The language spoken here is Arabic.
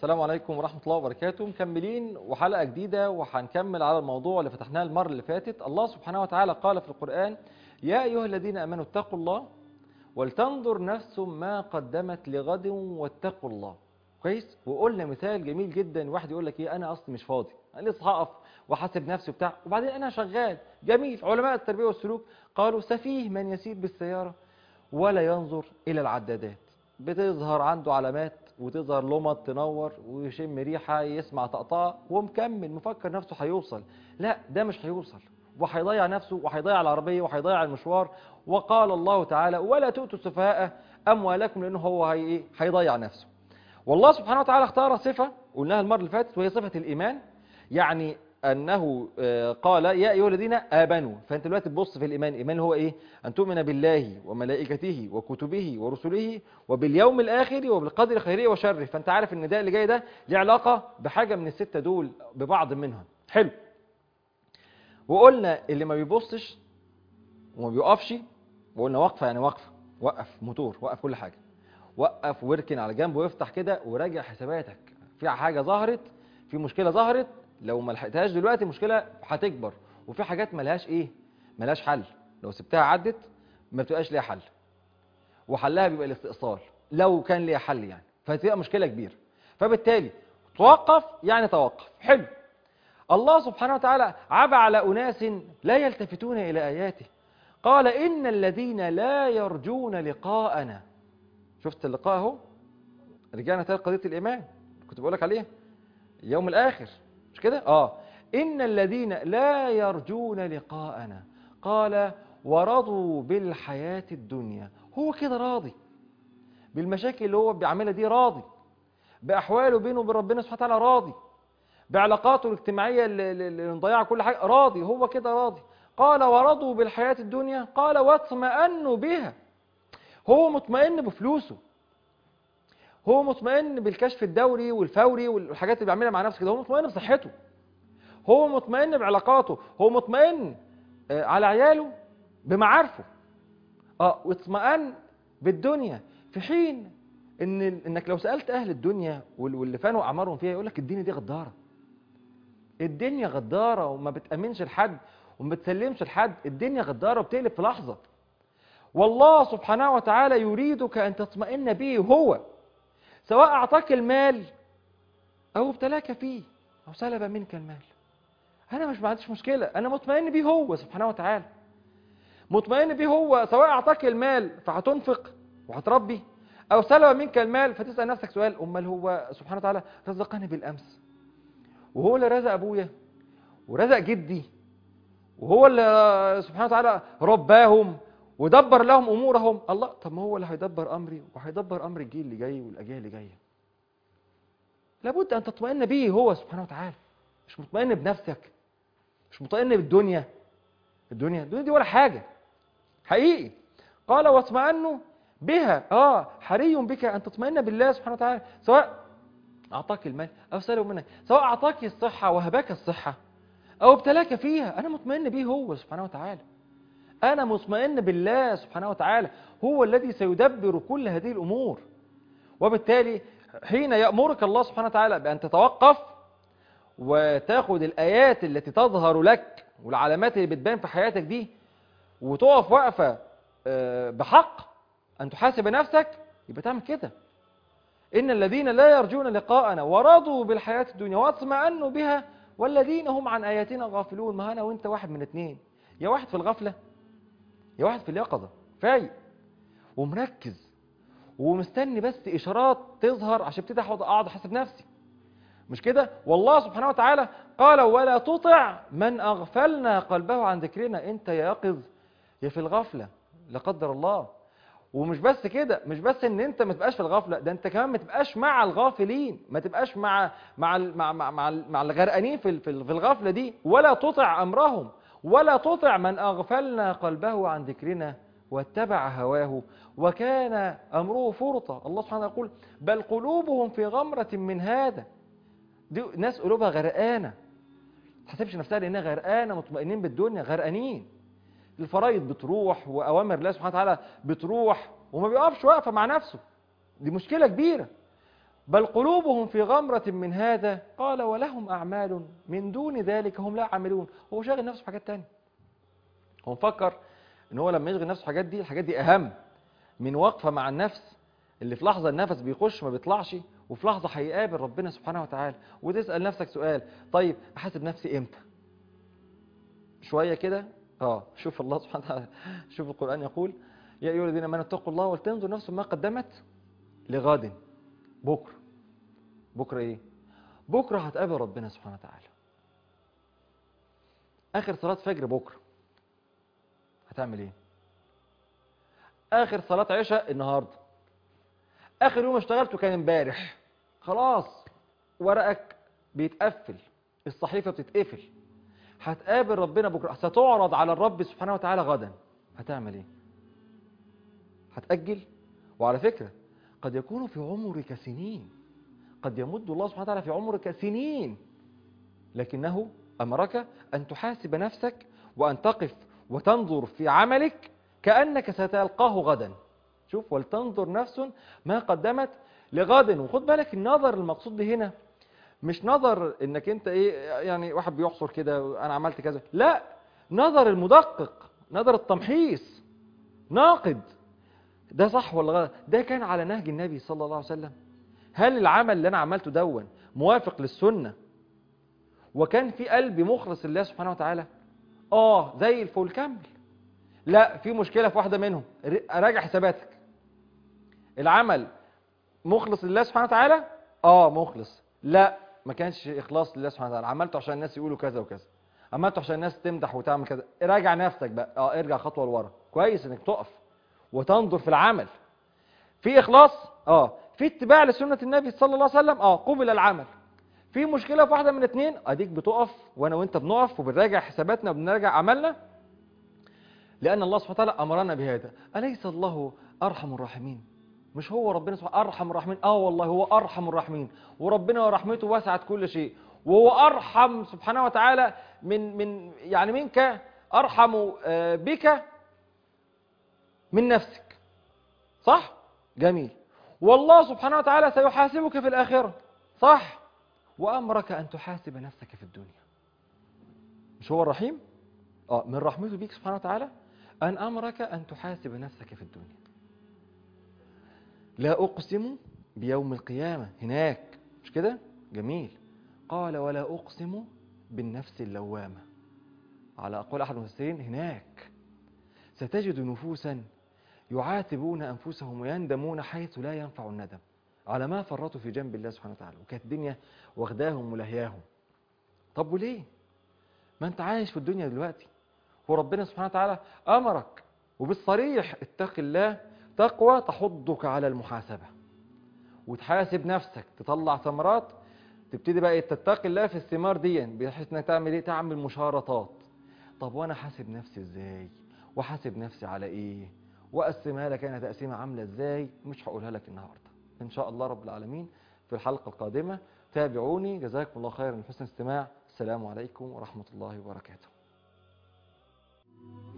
السلام عليكم ورحمة الله وبركاته. مكملين وحلقة جديدة وهنكمل على الموضوع اللي فتحناه المرة اللي فاتت. الله سبحانه وتعالى قال في القرآن: يا أيها الذين آمنوا اتقوا الله ولتنظر نفس ما قدمت لغد واتقوا الله. كويس؟ وقلنا مثال جميل جدا. واحد يقول لك ايه، انا اصلي مش فاضي، انا لسه هقف واحاسب نفسي وبتاع، وبعدين انا شغال. جميل. علماء التربية والسلوك قالوا: سفيه من يسير بالسيارة ولا ينظر إلى العدادات. بتظهر عنده علامات وتظهر لمط تنور ويشم ريحة يسمع طقطقة ومكمل مفكر نفسه هيوصل. لا، ده مش هيوصل، وهيضيع نفسه وهيضيع العربية وهيضيع المشوار. وقال الله تعالى: ولا تؤتوا السفهاء أموالكم، لأنه هو هيضيع نفسه. والله سبحانه وتعالى اختار صفة قلناها المرة اللي فاتت، وهي صفة الإيمان. يعني أنه قال: يا أيها الذين آمنوا. فأنت دلوقتي تبص في الإيمان. الإيمان هو إيه؟ أن تؤمن بالله وملائكته وكتبه ورسله وباليوم الآخر وبالقدر خيره وشره. فأنت عارف إن ده اللي جاي ده له علاقة بحاجة من الستة دول، ببعض منهم. حلو. وقلنا اللي ما بيبصش وما بيقفش، وقلنا وقفة يعني وقفة، وقف موتور، وقف كل حاجة، وقف واركن على جنب وافتح كده وراجع حساباتك. في حاجة ظهرت، في مشكلة ظهرت، لو ما لحقتهاش دلوقتي المشكلة هتكبر. وفي حاجات ملهاش ايه، ملهاش حل. لو سبتها عدت ما بتبقاش ليها حل، وحلها بيبقى الاستئصال لو كان ليها حل يعني، فتبقى مشكلة كبيرة. فبالتالي توقف يعني توقف. حلو. الله سبحانه وتعالى عاب على أناس لا يلتفتون إلى آياته. قال: إن الذين لا يرجون لقاءنا. شفت اللقاء اهو، رجعنا تاني قضية الإيمان كنت بقولك عليها، اليوم الآخر، مش كده؟ إن الذين لا يرجون لقاءنا، قال: ورضوا بالحياة الدنيا. هو كده راضي بالمشاكل اللي هو بيعملها دي، راضي بأحواله بينه وبين ربنا سبحانه وتعالى، راضي بعلاقاته الاجتماعية اللي مضيعة كل حاجة، راضي. هو كده راضي. قال: ورضوا بالحياة الدنيا. قال: واطمأنوا بها. هو مطمئن بفلوسه، هو مطمئن بالكشف الدوري والفوري والحاجات اللي بيعملها مع نفسه كده، هو مطمئن بصحته، هو مطمئن بعلاقاته، هو مطمئن على عياله بمعارفه. واطمئن بالدنيا. في حين انك لو سألت اهل الدنيا واللي فانوا اعمارهم فيها، يقول لك الدنيا دي غدارة. الدنيا غدارة وما بتأمنش لحد وما بتسلمش لحد. الدنيا غدارة وبتقلب في لحظة. والله سبحانه وتعالى يريدك ان تطمئن به هو، سواء أعطاك المال أو ابتلاك فيه أو سلب منك المال. أنا مش عنديش مشكلة، أنا مطمئن به هو سبحانه وتعالى، مطمئن به هو. سواء أعطاك المال فهتنفق وهتربي، أو سلب منك المال فتسأل نفسك سؤال: أمال هو سبحانه وتعالى رزقني بالأمس، وهو اللي رزق أبويا ورزق جدي، وهو اللي سبحانه وتعالى رباهم ودبر لهم أمورهم. الله، طب ما هو اللي هيدبر أمري وهيدبر أمر الجيل اللي جاي والأجيال اللي جايه. لابد أن تطمئن به هو سبحانه وتعالى، مش مطمئن بنفسك، مش مطمئن بالدنيا. الدنيا دي ولا حاجة حقيقي. قال: واطمئنوا بها. حري بك أن تطمئن بالله سبحانه وتعالى، سواء أعطاك المال أو سلب منك، سواء أعطاك الصحة وهباك الصحة أو ابتلاك فيها. أنا مطمئن به هو سبحانه وتعالى، أنا مطمئن بالله سبحانه وتعالى، هو الذي سيدبر كل هذه الأمور. وبالتالي حين يأمرك الله سبحانه وتعالى بأن تتوقف وتاخد الآيات التي تظهر لك والعلامات اللي بتبان في حياتك دي، وتقف وقفة بحق أن تحاسب نفسك، يبقى تعمل كده. إن الذين لا يرجون لقاءنا ورضوا بالحياة الدنيا واطمأنوا بها والذين هم عن آياتنا غافلون. ما أنا وإنت واحد من اتنين، يا واحد في الغفلة يا واحد في اليقظة، فايق ومركز ومستني بس إشارات تظهر عشان ابتدي أقعد أحاسب نفسي، مش كده؟ والله سبحانه وتعالى قال: ولا تطع من أغفلنا قلبه عن ذكرنا. أنت يا يقظ يا في الغفلة لا قدر الله. ومش بس كده، مش بس ان انت ما تبقاش في الغفلة، ده انت كمان ما تبقاش مع الغافلين، ما تبقاش مع الغرقانين في الغفلة دي. ولا تطع أمرهم، ولا تطع من أغفلنا قلبه عن ذكرنا واتبع هواه وكان أمره فرطا. الله سبحانه يقول: بل قلوبهم في غمرة من هذا. دي ناس قلوبها غرقانة، ما تحسبش نفسها لأنها غرقانة، مطمئنين بالدنيا، غرقانين. الفرايض بتروح وأوامر الله سبحانه وتعالى بتروح وما بيقفش واقفة مع نفسه. دي مشكلة كبيرة. بل قلوبهم في غمرة من هذا. قال ولهم أعمال من دون ذلك هم لا عاملون. هو شاغل نفسه بحاجات تانية. هو مفكر ان هو لما يشغل نفسه الحاجات دي اهم من وقفة مع النفس اللي في لحظة النفس بيخش ما بيطلعش، وفي لحظة هيقابل ربنا سبحانه وتعالى. وتسأل نفسك سؤال، طيب احاسب نفسي امتى؟ شوية كده شوف الله سبحانه وتعالى، شوف القرآن يقول يا أيها الذين آمنوا اتقوا الله ولتنظر نفس ما قدمت لغد. بكرة ايه؟ بكرة هتقابل ربنا سبحانه وتعالى. آخر صلاة فجر بكرة هتعمل ايه؟ آخر صلاة عشاء النهاردة. آخر يوم اشتغلته كان امبارح. خلاص ورقك بيتقفل، الصحيفة بتتقفل. هتقابل ربنا بكرة، ستعرض على الرب سبحانه وتعالى غدا. هتعمل ايه؟ هتأجل؟ وعلى فكرة قد يكون في عمرك سنين، قد يمد الله سبحانه وتعالى في عمرك سنين، لكنه أمرك أن تحاسب نفسك وأن تقف وتنظر في عملك كأنك ستلقاه غدا. شوف، ولتنظر نفس ما قدمت لغد. وخد بالك النظر المقصود به هنا مش نظر انك انت يعني واحد بيحصر كده انا عملت كذا، لا، نظر المدقق، نظر التمحيص، ناقد ده صح ولا غلط، ده كان على نهج النبي صلى الله عليه وسلم، هل العمل اللي انا عملته دون موافق للسنة وكان في قلبي مخلص لله سبحانه وتعالى؟ زي الفل كمل. لا، في مشكلة في واحدة منهم، راجع حساباتك. العمل مخلص لله سبحانه وتعالى؟ مخلص. لا، ما كانش اخلاص لله سبحانه وتعالى، عملته عشان الناس يقولوا كذا وكذا، عملته عشان الناس تمدح وتعمل كذا. راجع نفسك بقى، ارجع خطوة لورا. كويس انك تقف وتنظر في العمل، في اخلاص، في اتباع لسنة النبي صلى الله عليه وسلم، قبل العمل. في مشكلة في واحدة من الاثنين، اديك بتقف وانا وانت بنقف وبنراجع حساباتنا وبنراجع عملنا، لان الله سبحانه وتعالى امرنا بهذا. اليس الله ارحم الراحمين؟ مش هو ربنا سبحانه ارحم الراحمين؟ والله هو ارحم الراحمين، وربنا ورحمته وسعت كل شيء، وهو ارحم سبحانه وتعالى من يعني منك، ارحم بك من نفسك. صح؟ جميل. والله سبحانه وتعالى سيحاسبك في الآخرة. صح؟ وأمرك أن تحاسب نفسك في الدنيا. مش هو الرحيم؟ من رحمته بيك سبحانه وتعالى أن أمرك أن تحاسب نفسك في الدنيا. لا أقسم بيوم القيامة هناك، مش كده؟ جميل. قال ولا أقسم بالنفس اللوامة. على أقوال أحد المفسرين هناك ستجد نفوسا يعاتبون أنفسهم ويندمون حيث لا ينفع الندم على ما فرطوا في جنب الله سبحانه وتعالى، وكانت الدنيا واخداهم ولهياهم. طب وليه؟ ما انت عايش في الدنيا دلوقتي، وربنا سبحانه وتعالى أمرك وبالصريح اتق الله تقوى تحضك على المحاسبة، وتحاسب نفسك، تطلع ثمرات، تبتدي بقى تتقي الله في الثمار دي، بحيث انك تعمل ايه؟ تعمل مشارطات. طب وانا حاسب نفسي ازاي؟ وحاسب نفسي على ايه؟ واقسمها لك انا تقسيمه عامله ازاي؟ مش هقولها لك النهارده، ان شاء الله رب العالمين في الحلقه القادمه. تابعوني، جزاكم الله خيرا من حسن الاستماع. السلام عليكم ورحمه الله وبركاته.